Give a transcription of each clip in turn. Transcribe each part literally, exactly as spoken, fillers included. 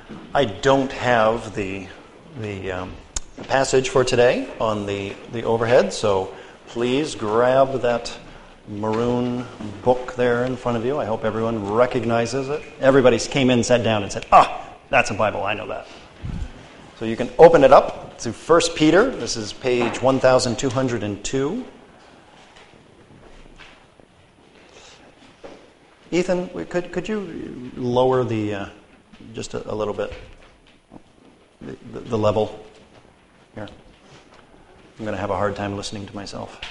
I don't have the the um, passage for today on the, the overhead, so please grab that maroon book there in front of you. I hope everyone recognizes it. Everybody came in, sat down, and said, ah, that's a Bible, I know that. So you can open it up to First Peter. This is page one thousand two hundred two. Ethan, could could you lower the uh, just a, a little bit the, the, the level here? I'm going to have a hard time listening to myself.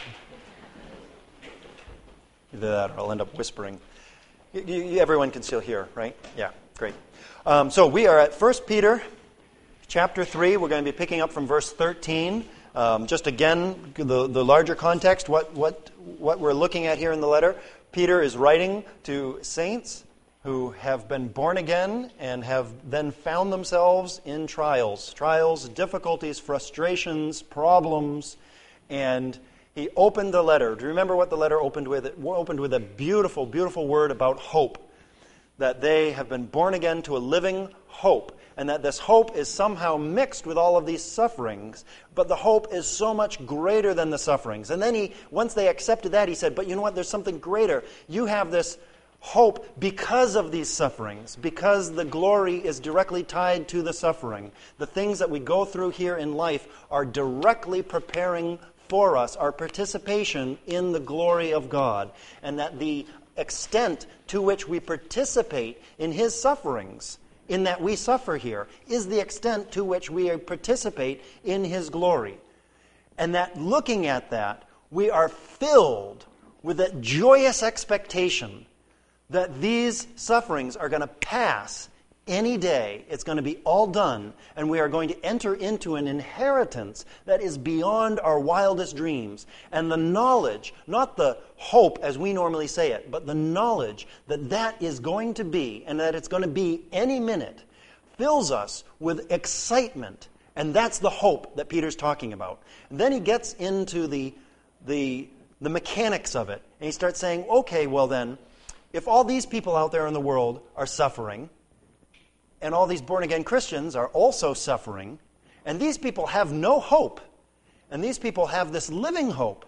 Either that, or I'll end up whispering. You, you, everyone can still hear, right? Yeah, great. Um, so we are at First Peter, chapter three. We're going to be picking up from verse thirteen. Um, just again, the the larger context. What what what we're looking at here in the letter. Peter is writing to saints who have been born again and have then found themselves in trials. Trials, difficulties, frustrations, problems. And he opened the letter. Do you remember what the letter opened with? It opened with a beautiful, beautiful word about hope. That they have been born again to a living hope. And that this hope is somehow mixed with all of these sufferings. But the hope is so much greater than the sufferings. And then he, once they accepted that, he said, but you know what, there's something greater. You have this hope because of these sufferings. Because the glory is directly tied to the suffering. The things that we go through here in life are directly preparing for us our participation in the glory of God. And that the extent to which we participate in His sufferings, in that we suffer here, is the extent to which we participate in His glory. And that looking at that, we are filled with that joyous expectation that these sufferings are going to pass any day. It's going to be all done, and we are going to enter into an inheritance that is beyond our wildest dreams. And the knowledge, not the hope as we normally say it, but the knowledge that that is going to be, and that it's going to be any minute, fills us with excitement. And that's the hope that Peter's talking about. And then he gets into the, the, the mechanics of it, and he starts saying, okay, well then, if all these people out there in the world are suffering, and all these born-again Christians are also suffering, and these people have no hope, and these people have this living hope,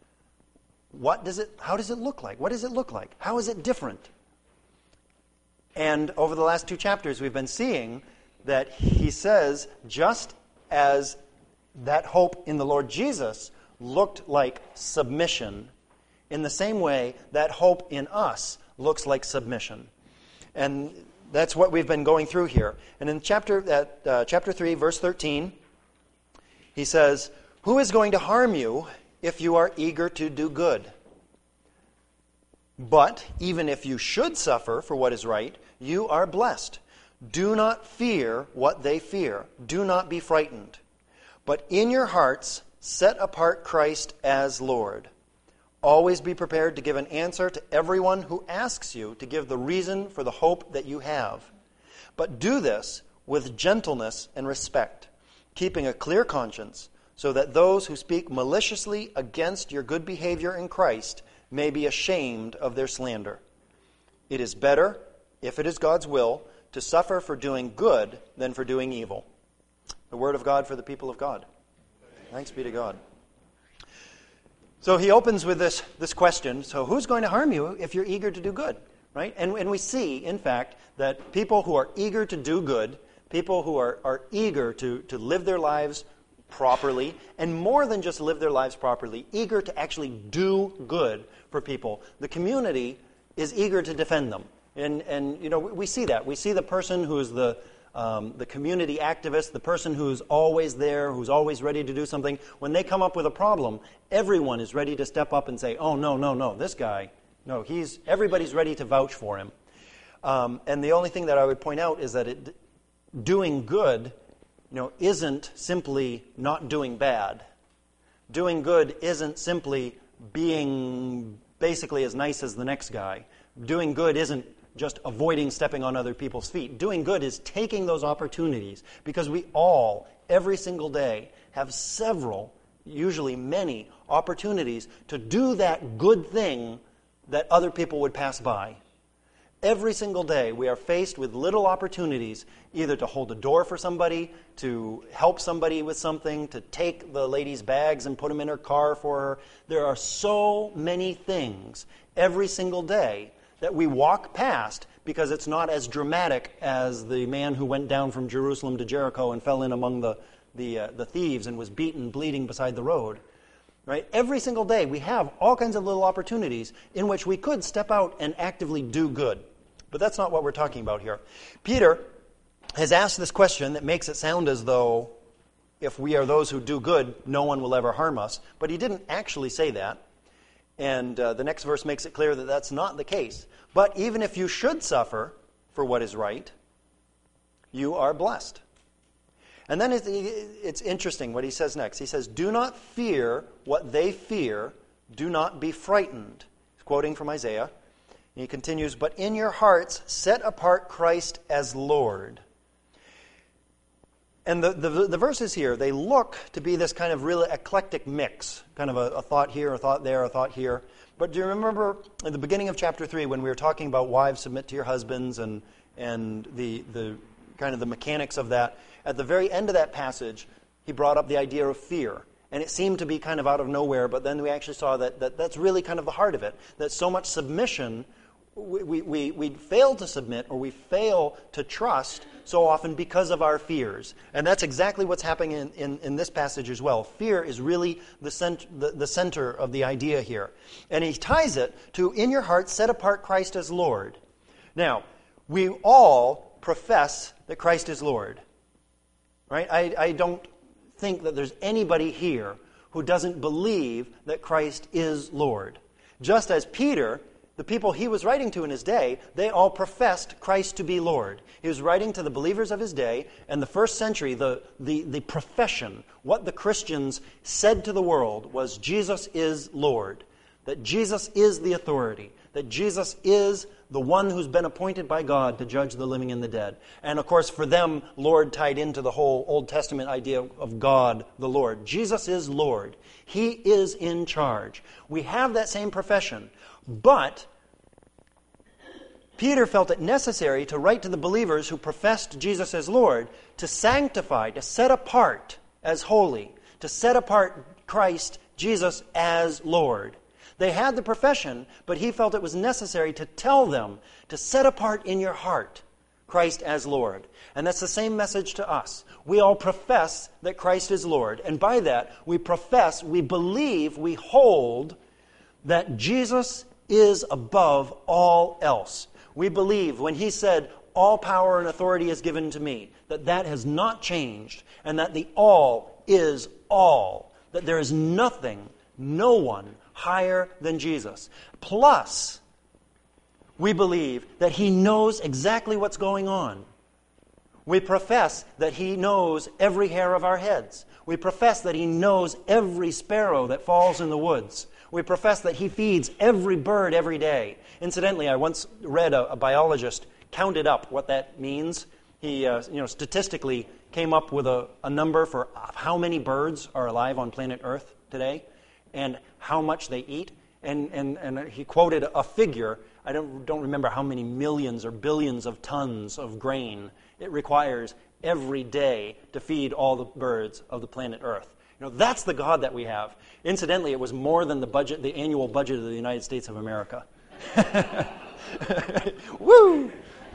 what does it, how does it look like? What does it look like? How is it different? And over the last two chapters, we've been seeing that he says, just as that hope in the Lord Jesus looked like submission, in the same way, that hope in us looks like submission. And that's what we've been going through here. And in chapter at, uh, chapter three, verse thirteen, he says, who is going to harm you if you are eager to do good? But even if you should suffer for what is right, you are blessed. Do not fear what they fear. Do not be frightened. But in your hearts, set apart Christ as Lord. Always be prepared to give an answer to everyone who asks you to give the reason for the hope that you have. But do this with gentleness and respect, keeping a clear conscience, so that those who speak maliciously against your good behavior in Christ may be ashamed of their slander. It is better, if it is God's will, to suffer for doing good than for doing evil. The word of God for the people of God. Thanks be to God. So he opens with this, this question, so who's going to harm you if you're eager to do good? Right? And, and we see, in fact, that people who are eager to do good, people who are, are eager to, to live their lives properly, and more than just live their lives properly, eager to actually do good for people, the community is eager to defend them. And, and you know, we see that. We see the person who is the Um, the community activist, the person who's always there, who's always ready to do something, when they come up with a problem, everyone is ready to step up and say, oh, no, no, no, this guy, no, he's, everybody's ready to vouch for him. Um, and the only thing that I would point out is that it, doing good, you know, isn't simply not doing bad. Doing good isn't simply being basically as nice as the next guy. Doing good isn't just avoiding stepping on other people's feet. Doing good is taking those opportunities, because we all, every single day, have several, usually many, opportunities to do that good thing that other people would pass by. Every single day, we are faced with little opportunities either to hold a door for somebody, to help somebody with something, to take the lady's bags and put them in her car for her. There are so many things every single day that we walk past because it's not as dramatic as the man who went down from Jerusalem to Jericho and fell in among the, the, uh, the thieves and was beaten, bleeding beside the road. Right? Every single day, we have all kinds of little opportunities in which we could step out and actively do good. But that's not what we're talking about here. Peter has asked this question that makes it sound as though if we are those who do good, no one will ever harm us. But he didn't actually say that. And uh, the next verse makes it clear that that's not the case. But even if you should suffer for what is right, you are blessed. And then it's, it's interesting what he says next. He says, do not fear what they fear. Do not be frightened. He's quoting from Isaiah. And he continues, but in your hearts set apart Christ as Lord. And the, the, the verses here, they look to be this kind of really eclectic mix. Kind of a, a thought here, a thought there, a thought here. But do you remember at the beginning of chapter three when we were talking about wives submit to your husbands and, and the, the kind of the mechanics of that? At the very end of that passage, he brought up the idea of fear. And it seemed to be kind of out of nowhere, but then we actually saw that, that that's really kind of the heart of it. That so much submission, we, we, we fail to submit or we fail to trust so often because of our fears. And that's exactly what's happening in, in, in this passage as well. Fear is really the, cent, the, the center of the idea here. And he ties it to, in your heart, set apart Christ as Lord. Now, we all profess that Christ is Lord. Right? I, I don't think that there's anybody here who doesn't believe that Christ is Lord. Just as Peter, the people he was writing to in his day, they all professed Christ to be Lord. He was writing to the believers of his day, and the first century, the, the, the profession, what the Christians said to the world was Jesus is Lord, that Jesus is the authority, that Jesus is the one who's been appointed by God to judge the living and the dead. And of course, for them, Lord tied into the whole Old Testament idea of God, the Lord. Jesus is Lord. He is in charge. We have that same profession, but Peter felt it necessary to write to the believers who professed Jesus as Lord to sanctify, to set apart as holy, to set apart Christ, Jesus, as Lord. They had the profession, but he felt it was necessary to tell them to set apart in your heart Christ as Lord. And that's the same message to us. We all profess that Christ is Lord. And by that, we profess, we believe, we hold that Jesus is above all else. We believe when he said, all power and authority is given to me, that that has not changed, and that the all is all, that there is nothing, no one higher than Jesus. Plus, we believe that he knows exactly what's going on. We profess that he knows every hair of our heads. We profess that he knows every sparrow that falls in the woods. We profess that he feeds every bird every day. Incidentally, I once read a, a biologist counted up what that means. He, uh, you know, statistically came up with a, a number for how many birds are alive on planet Earth today and how much they eat. And, and, and he quoted a figure. I don't, don't remember how many millions or billions of tons of grain it requires every day to feed all the birds of the planet Earth. You know, that's the God that we have. Incidentally, it was more than the budget, the annual budget of the United States of America. Woo!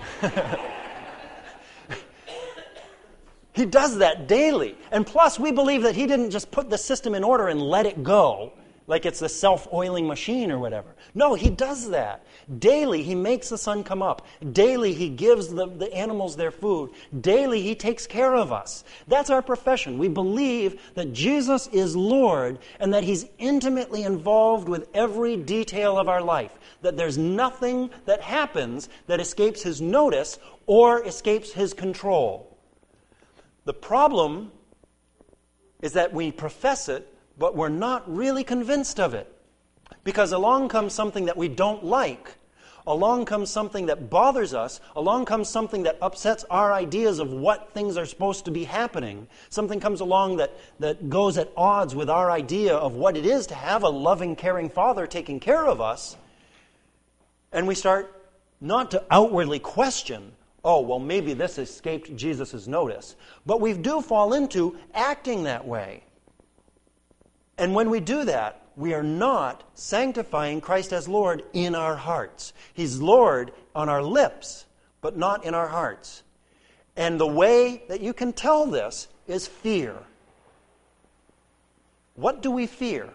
He does that daily. And plus, we believe that he didn't just put the system in order and let it go, like it's a self-oiling machine or whatever. No, he does that. Daily, he makes the sun come up. Daily, he gives the, the animals their food. Daily, he takes care of us. That's our profession. We believe that Jesus is Lord and that he's intimately involved with every detail of our life. That there's nothing that happens that escapes his notice or escapes his control. The problem is that we profess it, but we're not really convinced of it. Because along comes something that we don't like. Along comes something that bothers us. Along comes something that upsets our ideas of what things are supposed to be happening. Something comes along that, that goes at odds with our idea of what it is to have a loving, caring Father taking care of us. And we start not to outwardly question, oh, well, maybe this escaped Jesus' notice. But we do fall into acting that way. And when we do that, we are not sanctifying Christ as Lord in our hearts. He's Lord on our lips, but not in our hearts. And the way that you can tell this is fear. What do we fear?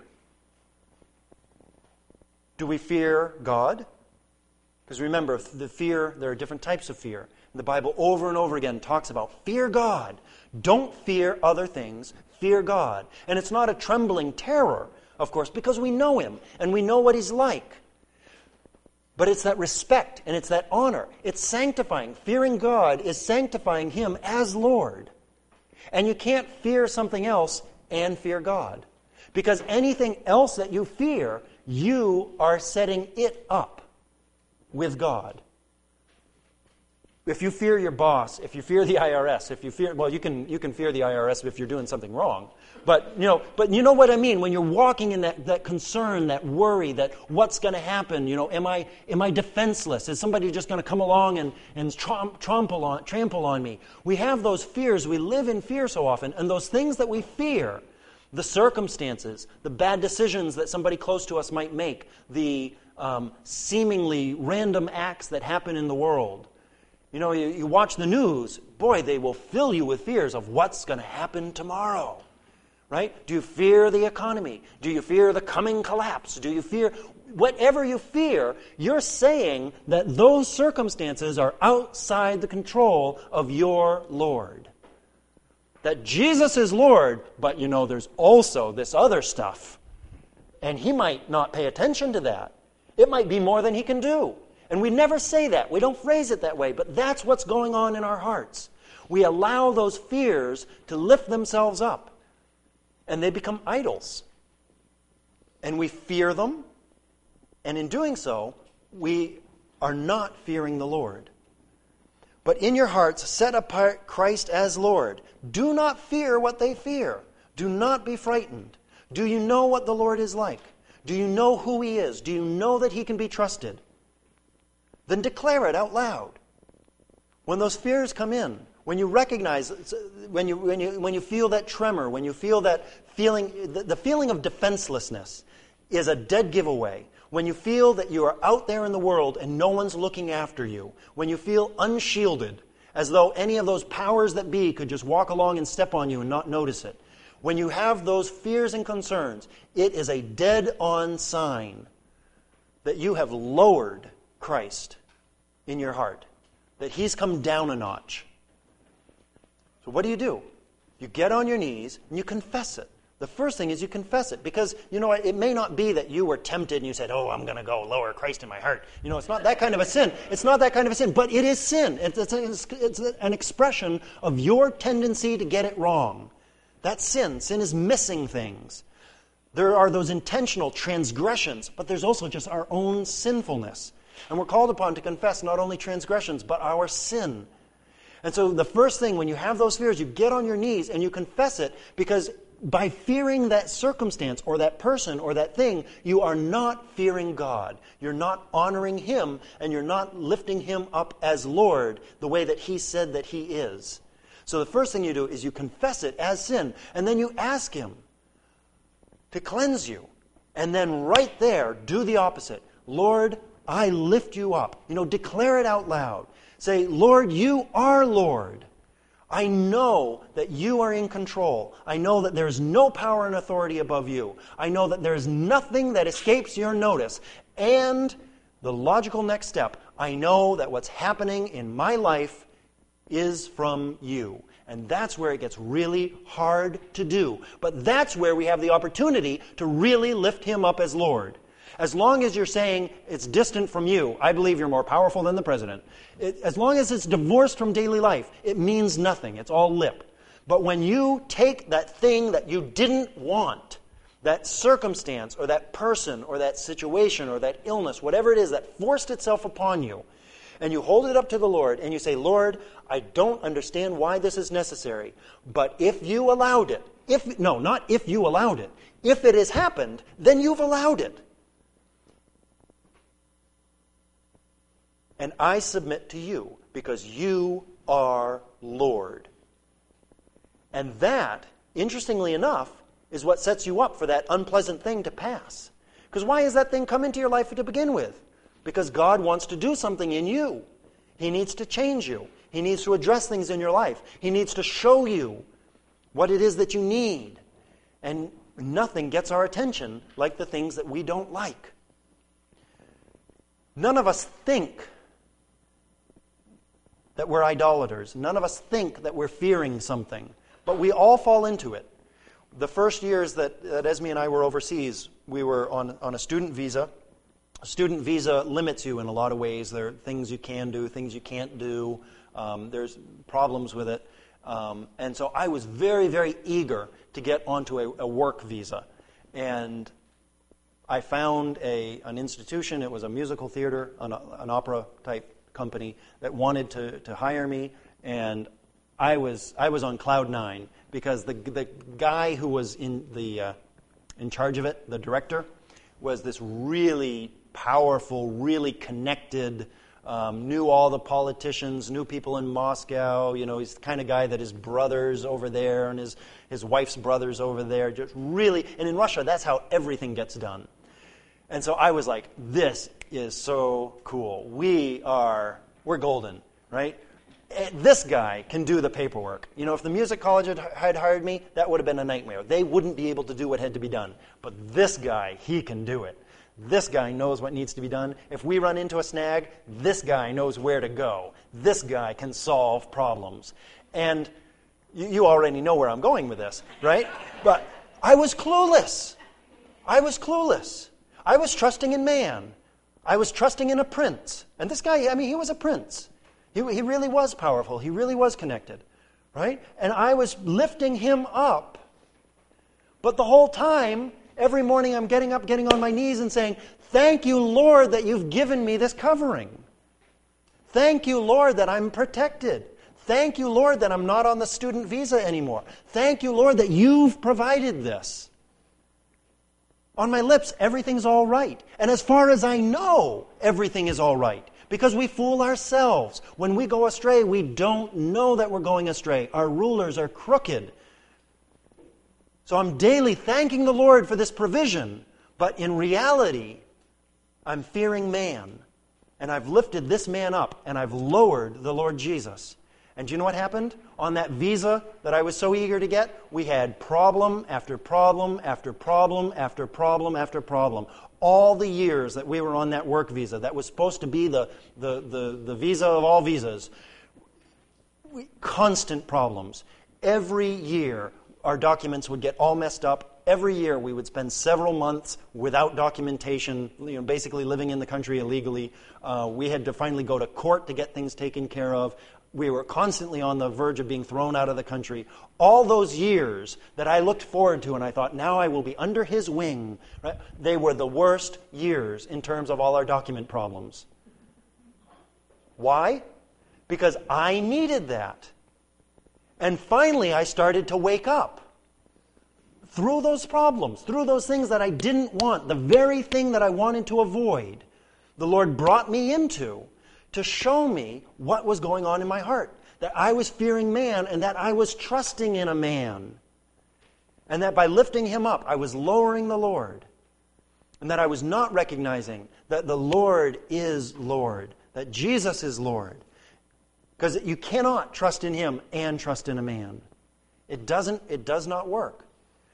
Do we fear God? Because remember, the fear, there are different types of fear. The Bible over and over again talks about fear God. Don't fear other things. Fear God. And it's not a trembling terror, of course, because we know Him and we know what He's like. But it's that respect and it's that honor. It's sanctifying. Fearing God is sanctifying Him as Lord. And you can't fear something else and fear God. Because anything else that you fear, you are setting it up with God. If you fear your boss, if you fear the I R S, if you fear, well, you can you can fear the I R S if you're doing something wrong. But you know, but you know what I mean when you're walking in that, that concern, that worry, that what's going to happen? You know, am I am I defenseless? Is somebody just going to come along and and tramp, trample on trample on me? We have those fears. We live in fear so often, and those things that we fear, the circumstances, the bad decisions that somebody close to us might make, the um, seemingly random acts that happen in the world. You know, you, you watch the news, boy, they will fill you with fears of what's going to happen tomorrow, right? Do you fear the economy? Do you fear the coming collapse? Do you fear, whatever you fear, you're saying that those circumstances are outside the control of your Lord. That Jesus is Lord, but you know, there's also this other stuff. And He might not pay attention to that. It might be more than He can do. And we never say that. We don't phrase it that way. But that's what's going on in our hearts. We allow those fears to lift themselves up. And they become idols. And we fear them. And in doing so, we are not fearing the Lord. But in your hearts, set apart Christ as Lord. Do not fear what they fear. Do not be frightened. Do you know what the Lord is like? Do you know who He is? Do you know that He can be trusted? Then declare it out loud. When those fears come in, when you recognize, when you when you when you feel that tremor, when you feel that feeling, the, the feeling of defenselessness is a dead giveaway. When you feel that you are out there in the world and no one's looking after you, when you feel unshielded, as though any of those powers that be could just walk along and step on you and not notice it, when you have those fears and concerns, it is a dead-on sign that you have lowered Christ in your heart, that He's come down a notch. So what do you do? You get on your knees and you confess it. The first thing is you confess it, because you know it may not be that you were tempted and you said, oh, I'm going to go lower Christ in my heart. You know, it's not that kind of a sin. It's not that kind of a sin, but it is sin. It's, it's, it's an expression of your tendency to get it wrong. That's sin. Sin is missing things. There are those intentional transgressions, but there's also just our own sinfulness. And we're called upon to confess not only transgressions, but our sin. And so the first thing, when you have those fears, you get on your knees and you confess it, because by fearing that circumstance or that person or that thing, you are not fearing God. You're not honoring Him, and you're not lifting Him up as Lord the way that He said that He is. So the first thing you do is you confess it as sin, and then you ask Him to cleanse you. And then right there, do the opposite. Lord, I lift you up. You know, declare it out loud. Say, Lord, you are Lord. I know that you are in control. I know that there is no power and authority above you. I know that there is nothing that escapes your notice. And the logical next step, I know that what's happening in my life is from you. And that's where it gets really hard to do. But that's where we have the opportunity to really lift Him up as Lord. As long as you're saying it's distant from you, I believe you're more powerful than the president. It, as long as it's divorced from daily life, it means nothing. It's all lip. But when you take that thing that you didn't want, that circumstance or that person or that situation or that illness, whatever it is that forced itself upon you, and you hold it up to the Lord and you say, Lord, I don't understand why this is necessary, but if you allowed it, if no, not if you allowed it, if it has happened, then you've allowed it. and I submit to you because you are Lord. And that, interestingly enough, is what sets you up for that unpleasant thing to pass. Because why has that thing come into your life to begin with? Because God wants to do something in you. He needs to change you. He needs to address things in your life. He needs to show you what it is that you need. And nothing gets our attention like the things that we don't like. None of us think that we're idolaters. None of us think that we're fearing something. But we all fall into it. The first years that, that Esme and I were overseas, we were on, on a student visa. A student visa limits you in a lot of ways. There are things you can do, things you can't do. Um, there's problems with it. Um, and so I was very, very eager to get onto a, a work visa. And I found a an institution, it was a musical theater, an, an opera-type company that wanted to, to hire me. And I was I was on cloud nine because the the guy who was in the uh, in charge of it, the director, was this really powerful, really connected, um, knew all the politicians, knew people in Moscow. You know, he's the kind of guy that his brothers over there and his his wife's brothers over there. Just really, and in Russia, that's how everything gets done. And so I was like, this is so cool. We are we're golden, right? This guy can do the paperwork. You know, if the music college had, had hired me, that would have been a nightmare. They wouldn't be able to do what had to be done. But this guy, he can do it. This guy knows what needs to be done. If we run into a snag, this guy knows where to go. This guy can solve problems. And you, you already know where I'm going with this, right? But I was clueless. I was clueless. I was trusting in man. I was trusting in a prince. And this guy, I mean, he was a prince. He, he really was powerful. He really was connected, right? And I was lifting him up. But the whole time, every morning I'm getting up, getting on my knees and saying, thank you, Lord, that you've given me this covering. Thank you, Lord, that I'm protected. Thank you, Lord, that I'm not on the student visa anymore. Thank you, Lord, that you've provided this. On my lips, everything's all right. And as far as I know, everything is all right. Because we fool ourselves. When we go astray, we don't know that we're going astray. Our rulers are crooked. So I'm daily thanking the Lord for this provision. But in reality, I'm fearing man. And I've lifted this man up. And I've lowered the Lord Jesus. And do you know what happened? On that visa that I was so eager to get, we had problem after problem after problem after problem after problem. All the years that we were on that work visa, that was supposed to be the, the, the, the visa of all visas, we, constant problems. Every year, our documents would get all messed up. Every year, we would spend several months without documentation, you know, basically living in the country illegally. Uh, we had to finally go to court to get things taken care of. We were constantly on the verge of being thrown out of the country. All those years that I looked forward to and I thought, now I will be under his wing, right? They were the worst years in terms of all our document problems. Why? Because I needed that. And finally I started to wake up. Through those problems, through those things that I didn't want, the very thing that I wanted to avoid, the Lord brought me into to show me what was going on in my heart. That I was fearing man and that I was trusting in a man. And that by lifting him up, I was lowering the Lord. And that I was not recognizing that the Lord is Lord. That Jesus is Lord. Because you cannot trust in him and trust in a man. It doesn't, it does not work.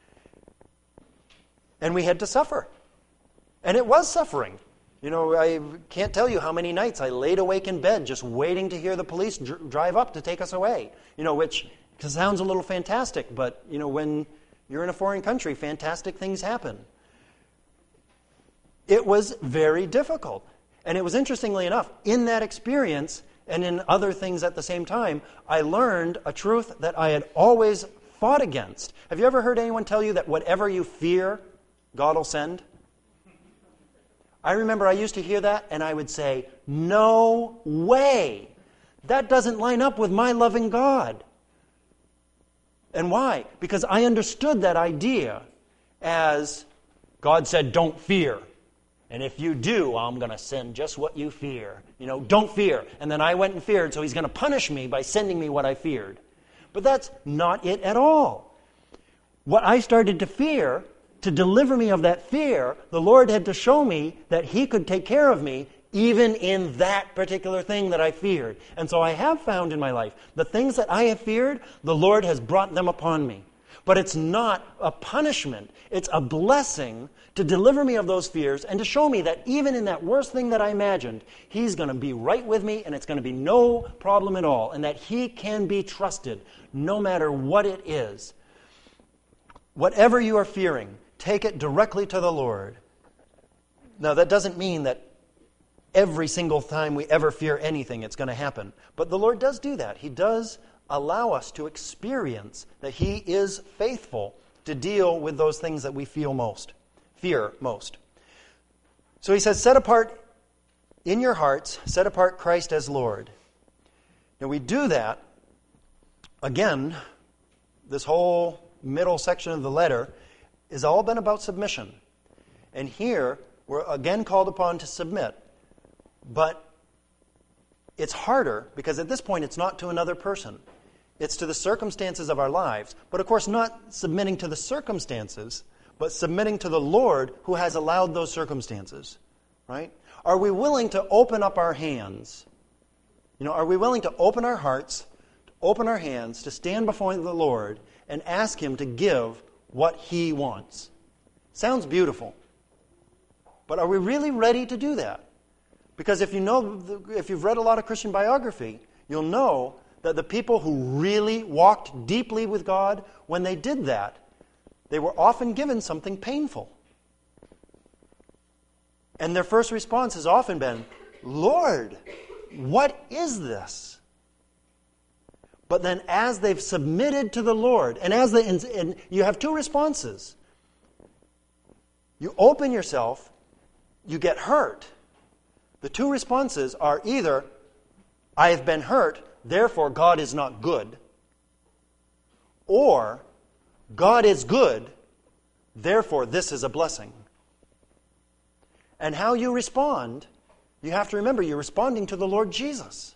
And we had to suffer. And it was suffering. You know, I can't tell you how many nights I laid awake in bed just waiting to hear the police dr- drive up to take us away. You know, which sounds a little fantastic, but, you know, when you're in a foreign country, fantastic things happen. It was very difficult. And it was, interestingly enough, in that experience and in other things at the same time, I learned a truth that I had always fought against. Have you ever heard anyone tell you that whatever you fear, God will send? I remember I used to hear that and I would say, no way. That doesn't line up with my loving God. And why? Because I understood that idea as God said, don't fear. And if you do, I'm going to send just what you fear. You know, don't fear. And then I went and feared, so he's going to punish me by sending me what I feared. But that's not it at all. What I started to fear, to deliver me of that fear, the Lord had to show me that he could take care of me even in that particular thing that I feared. And so I have found in my life, the things that I have feared, the Lord has brought them upon me. But it's not a punishment. It's a blessing to deliver me of those fears and to show me that even in that worst thing that I imagined, he's going to be right with me and it's going to be no problem at all, and that he can be trusted no matter what it is. Whatever you are fearing, take it directly to the Lord. Now, that doesn't mean that every single time we ever fear anything, it's going to happen. But the Lord does do that. He does allow us to experience that he is faithful to deal with those things that we feel most, fear most. So he says, set apart in your hearts, set apart Christ as Lord. Now we do that, again, this whole middle section of the letter has all been about submission. And here, we're again called upon to submit. But it's harder because at this point it's not to another person. It's to the circumstances of our lives. But of course not submitting to the circumstances, but submitting to the Lord who has allowed those circumstances. Right? Are we willing to open up our hands? You know, are we willing to open our hearts, to open our hands, to stand before the Lord and ask him to give what he wants? Sounds beautiful. But are we really ready to do that? Because if you know, if you've read a lot of Christian biography, you'll know that the people who really walked deeply with God, when they did that, they were often given something painful. And their first response has often been, Lord, what is this? But then as they've submitted to the Lord, and as they, and, and you have two responses. You open yourself, you get hurt. The two responses are either, I have been hurt, therefore God is not good, or God is good, therefore this is a blessing. And how you respond, you have to remember you're responding to the Lord Jesus.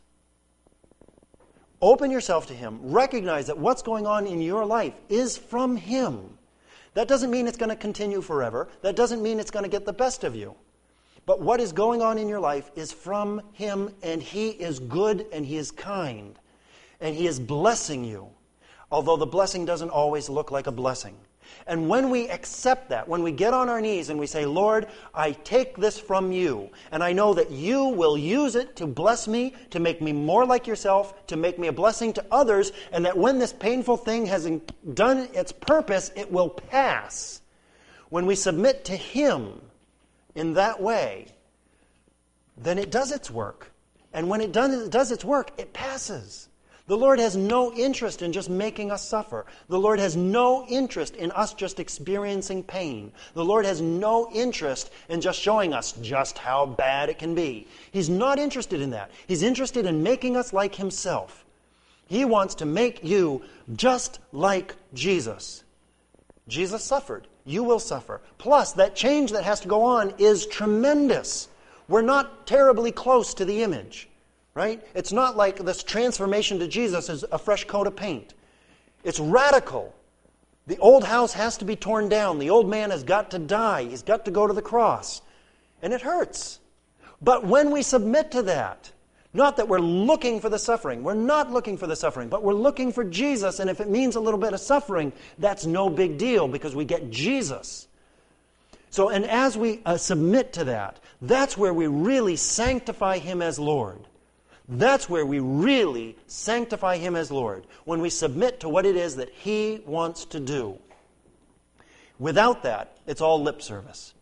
Open yourself to him. Recognize that what's going on in your life is from him. That doesn't mean it's going to continue forever. That doesn't mean it's going to get the best of you. But what is going on in your life is from him, and he is good and he is kind. And he is blessing you, although the blessing doesn't always look like a blessing. And when we accept that, when we get on our knees and we say, Lord, I take this from you, and I know that you will use it to bless me, to make me more like yourself, to make me a blessing to others, and that when this painful thing has done its purpose, it will pass. When we submit to him in that way, then it does its work. And when it does, does its work, it passes. The Lord has no interest in just making us suffer. The Lord has no interest in us just experiencing pain. The Lord has no interest in just showing us just how bad it can be. He's not interested in that. He's interested in making us like himself. He wants to make you just like Jesus. Jesus suffered. You will suffer. Plus, that change that has to go on is tremendous. We're not terribly close to the image, right? It's not like this transformation to Jesus is a fresh coat of paint. It's radical. The old house has to be torn down. The old man has got to die. He's got to go to the cross. And it hurts. But when we submit to that, not that we're looking for the suffering. We're not looking for the suffering, but we're looking for Jesus. And if it means a little bit of suffering, that's no big deal because we get Jesus. So, and as we uh, submit to that, that's where we really sanctify him as Lord. That's where we really sanctify him as Lord. When we submit to what it is that he wants to do. Without that, it's all lip service.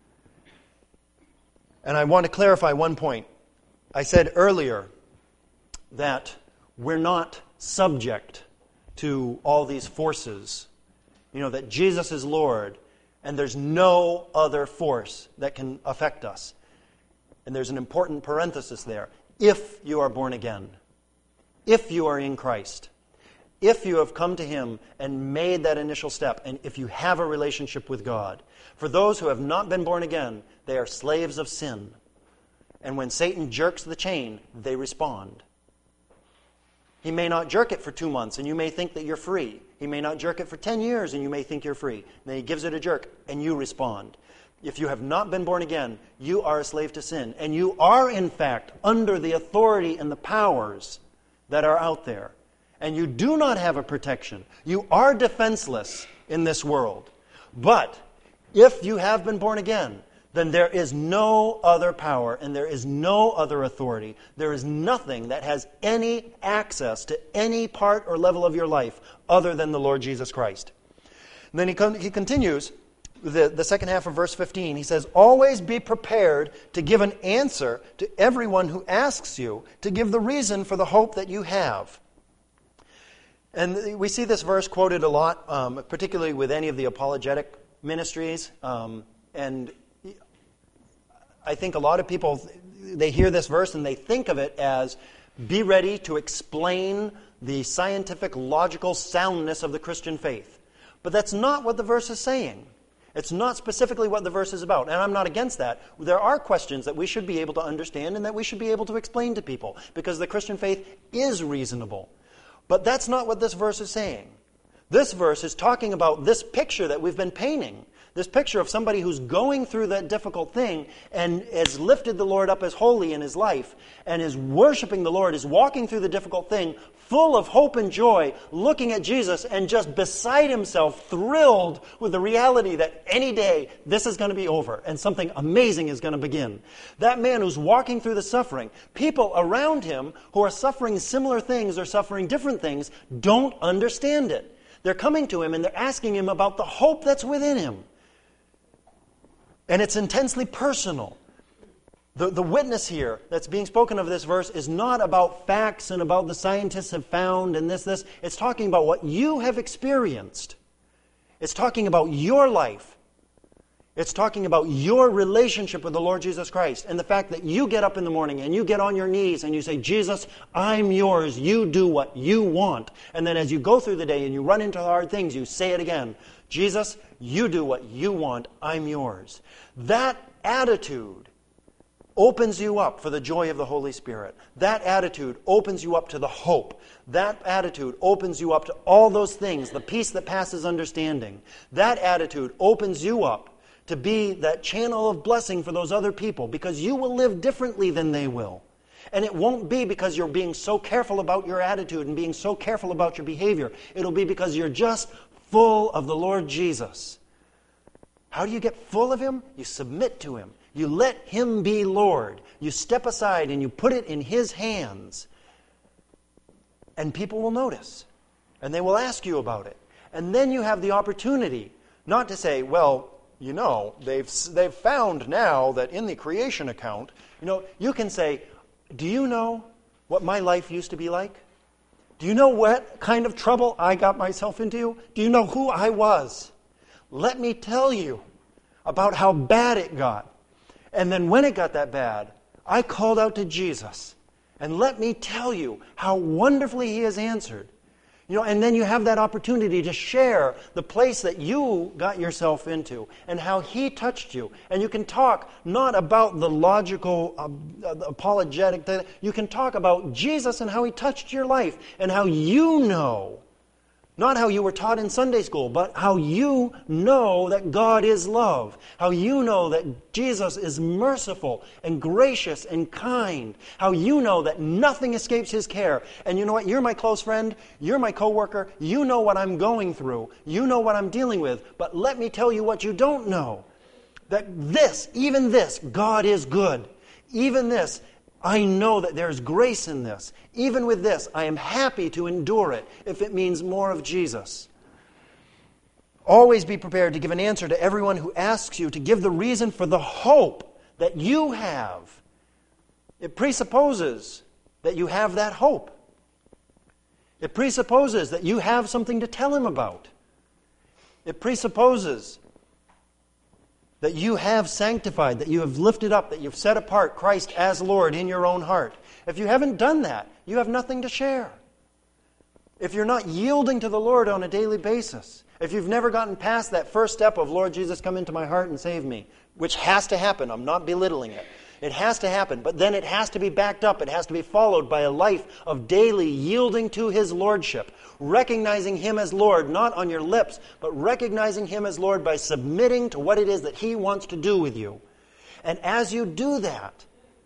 And I want to clarify one point. I said earlier that we're not subject to all these forces. You know, that Jesus is Lord and there's no other force that can affect us. And there's an important parenthesis there. If you are born again. If you are in Christ. if you have come to Him and made that initial step, and if you have a relationship with God. For those who have not been born again, they are slaves of sin. And when Satan jerks the chain, they respond. He may not jerk it for two months, and you may think that you're free. He may not jerk it for ten years, and you may think you're free. Then He gives it a jerk, and you respond. If you have not been born again, you are a slave to sin. And you are, in fact, under the authority and the powers that are out there. And you do not have a protection. You are defenseless in this world. But if you have been born again, then there is no other power and there is no other authority. There is nothing that has any access to any part or level of your life other than the Lord Jesus Christ. And then he, con- he continues, the, the second half of verse fifteen. He says, always be prepared to give an answer to everyone who asks you, to give the reason for the hope that you have. And we see this verse quoted a lot, um, particularly with any of the apologetic ministries. Um, and I think a lot of people, they hear this verse and they think of it as, be ready to explain the scientific, logical soundness of the Christian faith. But that's not what the verse is saying. It's not specifically what the verse is about. And I'm not against that. There are questions that we should be able to understand and that we should be able to explain to people, because the Christian faith is reasonable. But that's not what this verse is saying. This verse is talking about this picture that we've been painting. This picture of somebody who's going through that difficult thing and has lifted the Lord up as holy in his life and is worshiping the Lord, is walking through the difficult thing full of hope and joy, looking at Jesus and just beside himself, thrilled with the reality that any day this is going to be over and something amazing is going to begin. That man who's walking through the suffering, people around him who are suffering similar things or suffering different things don't understand it. They're coming to him and they're asking him about the hope that's within him. And it's intensely personal. The, the witness here that's being spoken of this verse is not about facts and about the scientists have found and this, this. It's talking about what you have experienced. It's talking about your life. It's talking about your relationship with the Lord Jesus Christ and the fact that you get up in the morning and you get on your knees and you say, Jesus, I'm yours. You do what you want. And then as you go through the day and you run into hard things, you say it again. Jesus, you do what you want. I'm yours. That attitude opens you up for the joy of the Holy Spirit. That attitude opens you up to the hope. That attitude opens you up to all those things, the peace that passes understanding. That attitude opens you up to be that channel of blessing for those other people, because you will live differently than they will. And it won't be because you're being so careful about your attitude and being so careful about your behavior. It'll be because you're just full of the Lord Jesus. How do you get full of Him? You submit to Him. You let Him be Lord. You step aside and you put it in His hands. And people will notice. And they will ask you about it. And then you have the opportunity not to say, well, you know, they've they've found now that in the creation account, you know, you can say, do you know what my life used to be like? Do you know what kind of trouble I got myself into? Do you know who I was? Let me tell you about how bad it got. And then when it got that bad, I called out to Jesus. And let me tell you how wonderfully He has answered. You know, and then you have that opportunity to share the place that you got yourself into and how He touched you. And you can talk not about the logical, uh, apologetic thing. You can talk about Jesus and how He touched your life and how you know, not how you were taught in Sunday school, but how you know that God is love. How you know that Jesus is merciful and gracious and kind. How you know that nothing escapes His care. And you know what? You're my close friend. You're my coworker. You know what I'm going through. You know what I'm dealing with. But let me tell you what you don't know. That this, even this, God is good. Even this, I know that there's grace in this. Even with this, I am happy to endure it if it means more of Jesus. Always be prepared to give an answer to everyone who asks you, to give the reason for the hope that you have. It presupposes that you have that hope. It presupposes that you have something to tell him about. It presupposes that you have sanctified, that you have lifted up, that you've set apart Christ as Lord in your own heart. If you haven't done that, you have nothing to share. if you're not yielding to the Lord on a daily basis, if you've never gotten past that first step of, Lord Jesus, come into my heart and save me, which has to happen, I'm not belittling it. It has to happen, but then it has to be backed up. It has to be followed by a life of daily yielding to His Lordship, recognizing Him as Lord, not on your lips, but recognizing Him as Lord by submitting to what it is that He wants to do with you. And as you do that,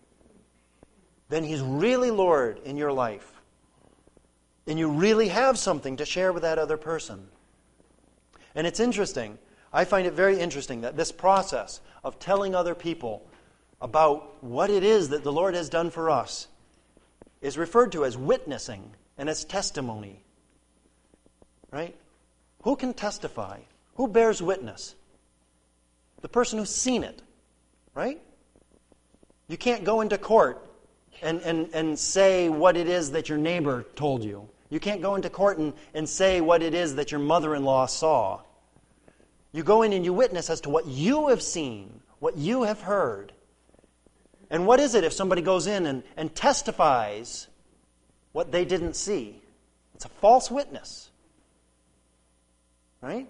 then He's really Lord in your life. And you really have something to share with that other person. And it's interesting. I find it very interesting that this process of telling other people about what it is that the Lord has done for us is referred to as witnessing and as testimony. Right? Who can testify? Who bears witness? The person who's seen it. Right? You can't go into court and, and, and say what it is that your neighbor told you. You can't go into court and, and say what it is that your mother-in-law saw. You go in and you witness as to what you have seen, what you have heard. And what is it if somebody goes in and, and testifies what they didn't see? It's a false witness. Right?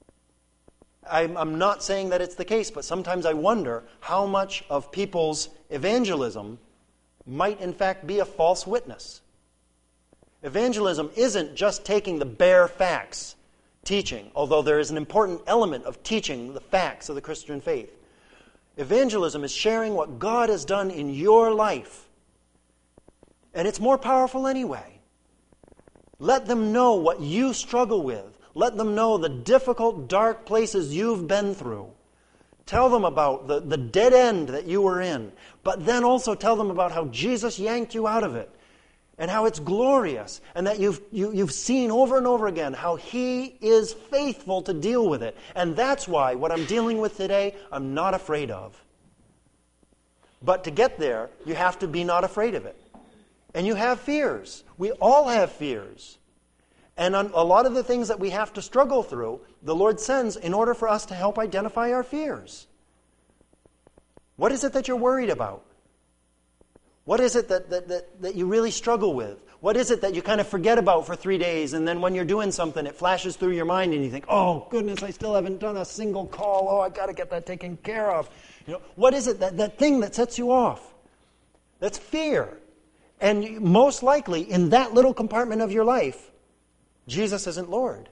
I'm, I'm not saying that it's the case, but sometimes I wonder how much of people's evangelism might in fact be a false witness. Evangelism isn't just taking the bare facts, teaching, although there is an important element of teaching the facts of the Christian faith. Evangelism is sharing what God has done in your life. And it's more powerful anyway. Let them know what you struggle with. Let them know the difficult, dark places you've been through. Tell them about the, the dead end that you were in. But then also tell them about how Jesus yanked you out of it. And how it's glorious. And that you've, you, you've seen over and over again how He is faithful to deal with it. And that's why what I'm dealing with today, I'm not afraid of. But to get there, you have to be not afraid of it. And you have fears. We all have fears. And on a lot of the things that we have to struggle through, the Lord sends in order for us to help identify our fears. What is it that you're worried about? What is it that, that, that, that you really struggle with? What is it that you kind of forget about for three days and then when you're doing something, it flashes through your mind and you think, oh, goodness, I still haven't done a single call. Oh, I've got to get that taken care of. You know, what is it, that, that thing that sets you off? That's fear. And you, most likely, in that little compartment of your life, Jesus isn't Lord.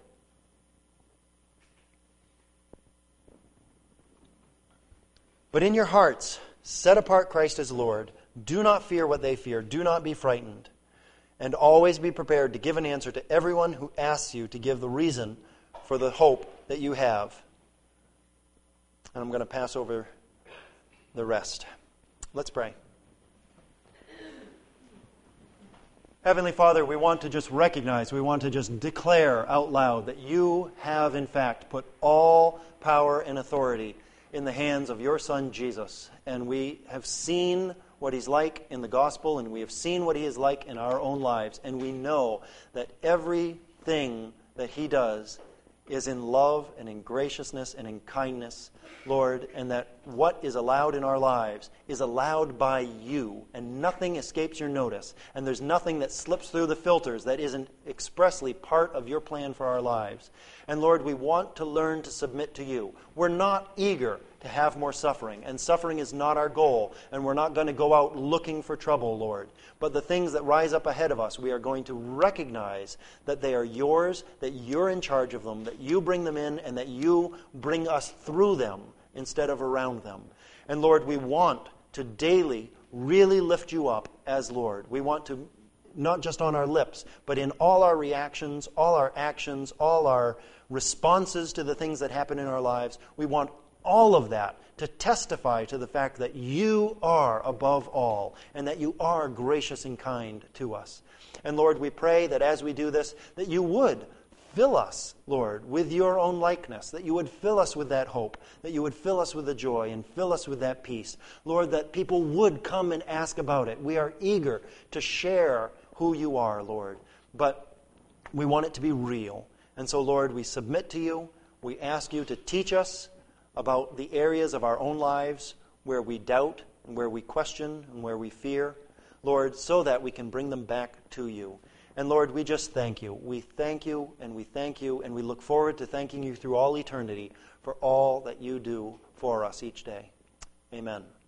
But in your hearts, set apart Christ as Lord. Do not fear what they fear. Do not be frightened. And always be prepared to give an answer to everyone who asks you to give the reason for the hope that you have. And I'm going to pass over the rest. Let's pray. Heavenly Father, we want to just recognize, we want to just declare out loud that you have in fact put all power and authority in the hands of your Son Jesus. And we have seen what He's like in the gospel, and we have seen what He is like in our own lives. And we know that everything that He does is in love and in graciousness and in kindness, Lord, and that what is allowed in our lives is allowed by you, and nothing escapes your notice, and there's nothing that slips through the filters that isn't expressly part of your plan for our lives. And Lord, we want to learn to submit to you. We're not eager to have more suffering, and suffering is not our goal, and we're not going to go out looking for trouble, Lord. But the things that rise up ahead of us, we are going to recognize that they are yours, that you're in charge of them, that you bring them in, and that you bring us through them instead of around them. And Lord, we want to daily really lift you up as Lord. We want to, not just on our lips, but in all our reactions, all our actions, all our responses to the things that happen in our lives, we want all of that to testify to the fact that you are above all and that you are gracious and kind to us. And Lord, we pray that as we do this, that you would fill us, Lord, with your own likeness, that you would fill us with that hope, that you would fill us with the joy and fill us with that peace. Lord, that people would come and ask about it. We are eager to share who you are, Lord, but we want it to be real. And so, Lord, we submit to you. We ask you to teach us about the areas of our own lives where we doubt and where we question and where we fear, Lord, so that we can bring them back to you. And Lord, we just thank you. We thank you and we thank you, and we look forward to thanking you through all eternity for all that you do for us each day. Amen.